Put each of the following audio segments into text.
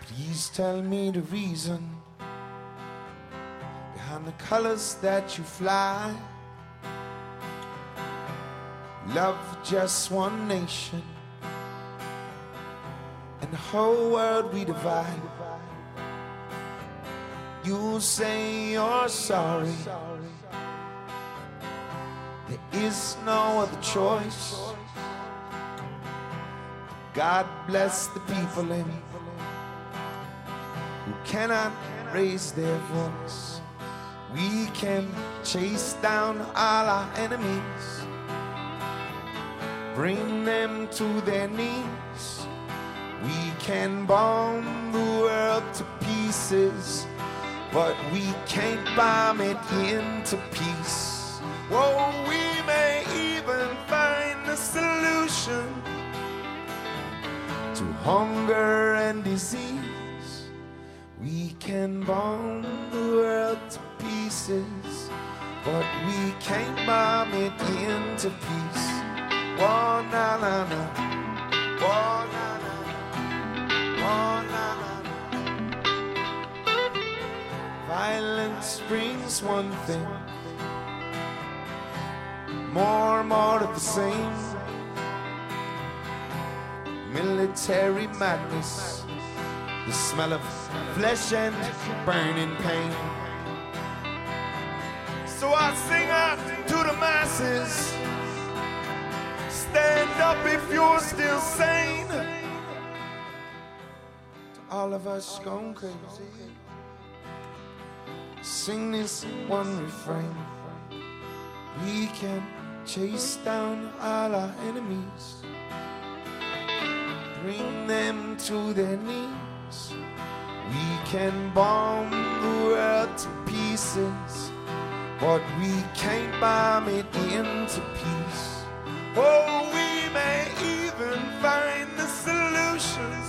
Please tell me the reason behind the colors that you fly. Love just one nation, and the whole world we divide. You say you're sorry, there is no other choice. God bless the people in who cannot raise their voice. We can chase down all our enemies, bring them to their knees. We can bomb the world to pieces, but we can't bomb it into peace. Whoa, we may even find a solution to hunger and disease. We can bomb the world to pieces, but we can't bomb it into peace. Whoa, na na na. Whoa, na na na. Whoa, na na na. Violence brings one thing, more and more of the same. Military madness, the smell of flesh and burning pain. So I sing out to the masses, stand up if you're still sane. To all of us gone crazy, sing this one refrain. We can chase down all our enemies, bring them to their knees. We can bomb the world to pieces, but we can't bomb it into peace. Oh, we may even find the solutions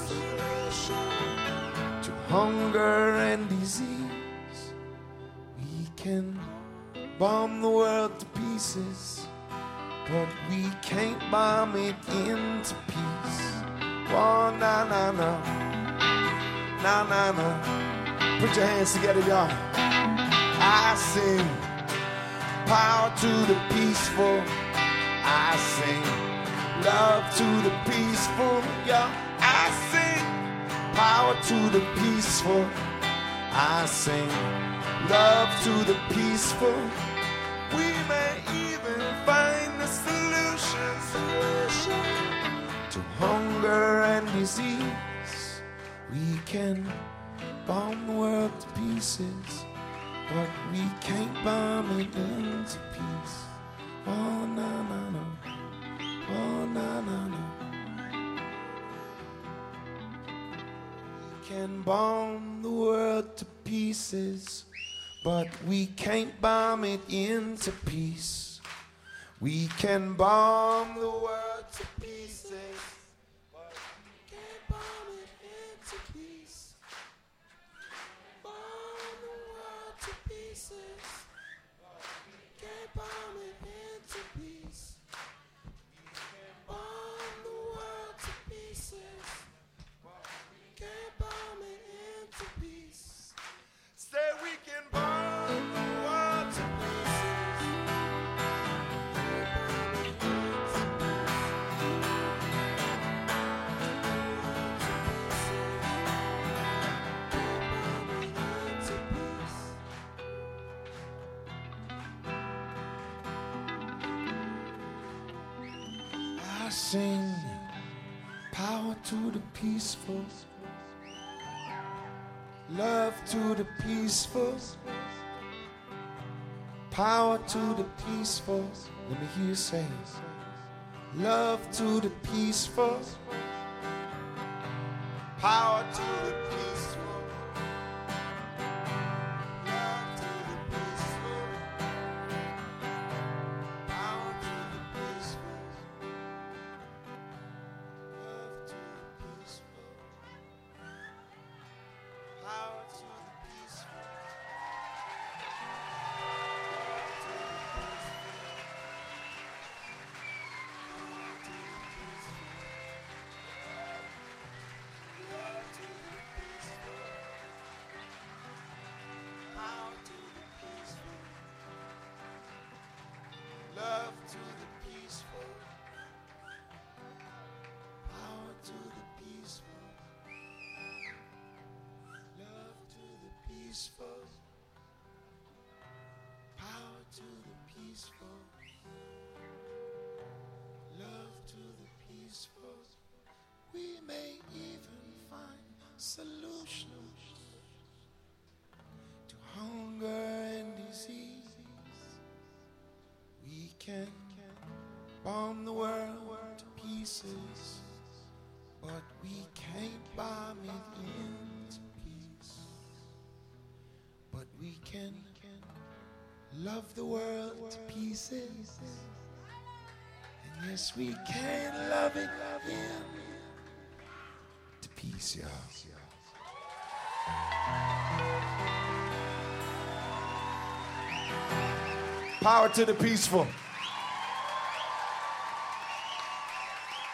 to hunger and disease. We can bomb the world to pieces, but we can't bomb it into peace. Oh, na na na, na na na. Put your hands together, y'all. I sing power to the peaceful. I sing love to the peaceful, yeah. I sing power to the peaceful. I sing love to the peaceful. We may even find the solution to hunger and disease. We can bomb the world to pieces, but we can't bomb it into peace. Oh, na na na. Oh, na na na. We can bomb the world to pieces, but we can't bomb it into peace. We can bomb the world to pieces, but we can't bomb it into peace. Bomb the world to pieces, but we can't bomb it into peace. We can bomb the world to pieces, but we can't bomb it into peace. Say we can bomb the world to pieces. I sing power to the peaceful, love to the peaceful, power to the peaceful. Let me hear you say it. Love to the peaceful, power to the peaceful. Love to the peaceful, power to the peaceful. Love to the peaceful, power to the peaceful. Love to the peaceful. peaceful. Power to the peaceful. Love to the peaceful. We may even find solutions to hunger and disease. We can bomb the world to pieces, but we can't bomb it into peace. But we can love the world to pieces. And yes, we can love it to peace, y'all. Power to the peaceful.